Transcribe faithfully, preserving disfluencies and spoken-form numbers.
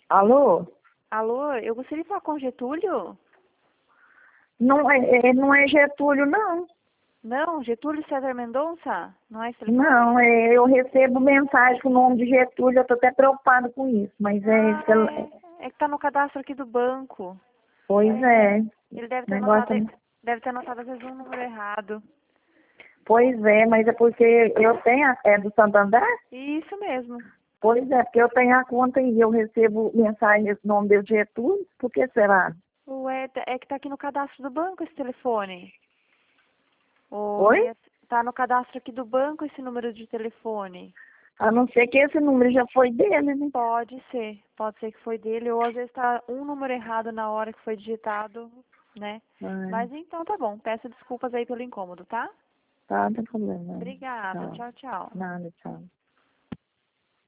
Alô? Alô, eu gostaria de falar com o Getúlio? Não é, é- não é Getúlio, não. Não, Getúlio César Mendonça? Não é esse telefone? Não, é, eu recebo mensagem com o nome de Getúlio, eu tô até preocupada com isso, mas é, Ah, cel- é. É que tá no cadastro aqui do banco. pois é, Ele deve ter negócio, anotado, deve ter anotado às vezes um número errado. pois é, mas é porque eu tenho, a- é do Santander? Isso mesmo. Pois é, porque eu tenho a conta e eu recebo mensagem nesse nome de Getúlio, por que será? Ué, tá- é que tá aqui no cadastro do banco esse telefone. O, Oi? é, tá no cadastro aqui do banco esse número de telefone. A não ser que esse número já foi dele, né? Pode ser, pode ser que foi dele, ou às vezes tá um número errado na hora que foi digitado, né? Ah, Mas então tá bom, peço desculpas aí pelo incômodo, tá? tá, não tem problema. Obrigada, Tchau. tchau, tchau. Nada, tchau.